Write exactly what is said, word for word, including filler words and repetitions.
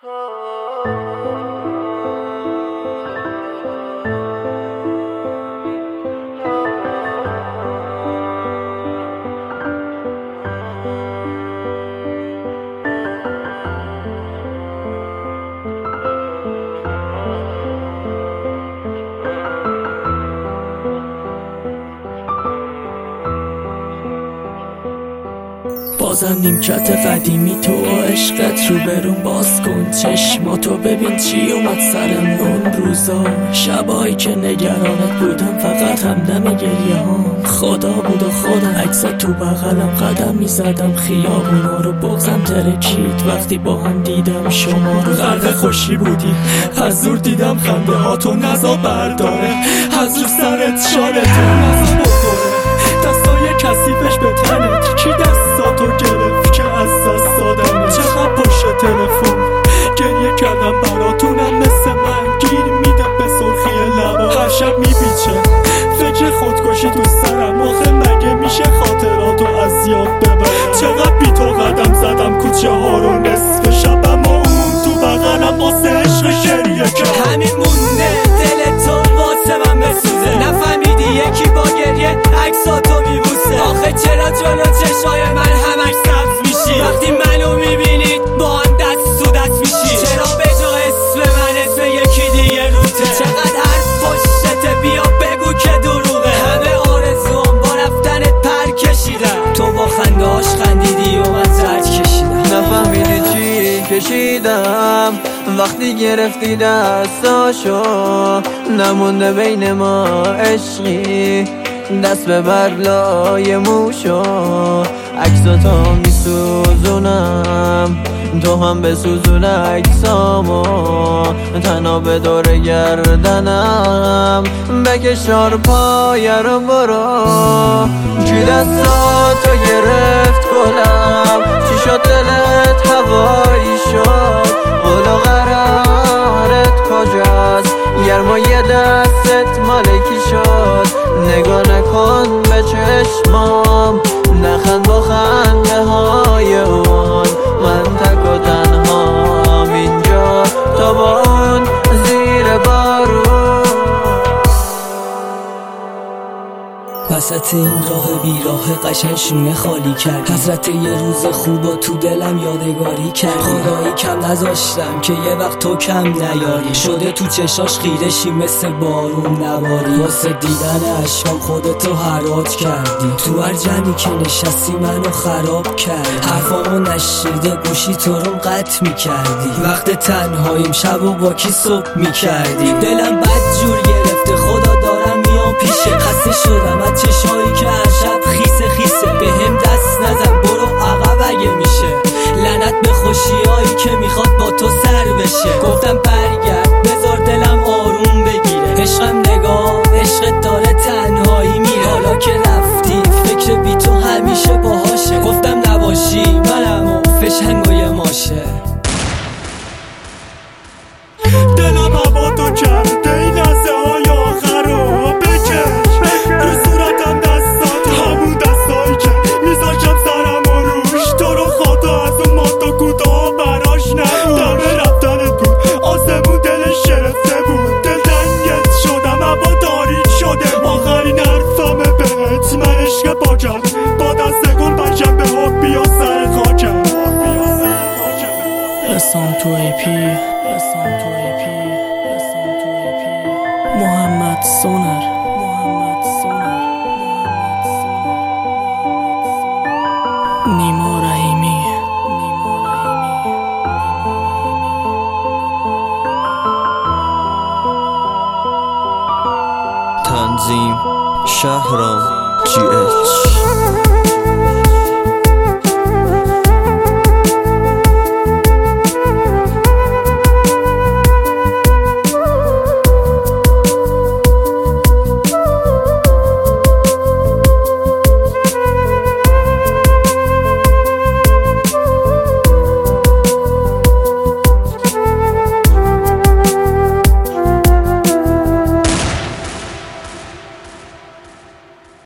بازم نیمکت قدیمی تو عشقت رو برون باز کن چشماتو ببین چی اومد سرم اون روزا شبایی که نگرانت بودم فقط همدم گریه هم خدا بود و خودم عکسات تو بغلم قدم میزدم خیابونا رو بغزم ترکید وقتی با هم دیدم شما رو غرق خوشی بودی از دور دیدم خنده هاتو نزا برداره از رو سرت شالتو نزا بخوره دستای کثیفش به تنت کی دستاتو گرفت که از دست دادم چقدر پشت تلفن گریه کردم براتونم مثل من گیر میده به سرخی لبا هر شب میپیچه فکر خودکشی تو سرم آخه مگه میشه خاطراتو از یاد ببرم چقدر بی تو قدم زدم کوچه ها رو نصف شب اما اون تو بغلم واسه عشق گریه کرد همین مونده دل تو واسه من بسوزه نفهمیدی یکی با گریه عکساتو میبوسه آخه چرا جلو چشای من همش سبز میشی وقتی منو میبینید با هم دست تو دست میشی چرا به جا اسم من اسم یکی دیگه روته چقدر حرف پشتته بیا بگو که دروغه همه آرزوام با رفتنت پر کشیدم تو با خنده هاش خندیدی و من زرد کشیدم نفهمیدی چی کشیدم وقتی گرفتی دستاشو نمونده بین ما عشقی دست به برلای موشو عکساتو میسوزونم تو هم بسوزون عکسامو تنها به دور گردنم بکشار پایه رو برو کی دستاتو گرفت گلم چی شد دلت هوایی شد قول و قرارت کجاست گرمای دستت مالکی شد نگاه نکن به چشمام نخند با خنده های اون من تک و تنهام اینجا تا با اون زیر بارون وسط این راه بیراه قشنگ شونه خالی کرد حضرت یه روز خوبا تو دلم یادگاری کرد خدایی کم نذاشتم که یه وقت تو کم نیاری شده تو چشاش خیرشی مثل بارون نباری واسه دیدن عشقام خودتو حرات کردی تو هر جنی که نشستی منو خراب کرد حرفامو نشیده گوشی تو رو قطع میکردی وقت تنهاییم شب و با کی صبح میکردی دلم بد جور گرفته خدا دارم میام پیشه خسته شدم از چشایی که هر شب خیسه خیسه به هم دست نزن برو عقب اگه میشه لعنت به خوشیایی که میخواد با تو سر بشه گفتم برگرد بذار دلم آروم بگیره عشقم نگاه عشقت داره تنهایی میره حالا که رفتی فکر بی تو همیشه باهاشه گفتم نباشی منم و فشنگای ماشه دلم هوا تو کرده این لحظه های آخر رو بکش رو صورتم دستات همون دستایی که میذاشم سرم و روش تو رو خدا از اون ماتا کوتاه براش نبود دمه رفتنت بود آسمون دلش شرفته بود دل تنگت شدم هوا تاریک شده آخرین حرفمه بهت من عشق پاکم با دست گل بشم به حب بیا سر خاکم رسام تو ای پی رسام تو ای پی رسام تو ای پی محمد سونر محمد سونر نیما رحیمی نیما رحیمی تنظیم شهرام جی اچ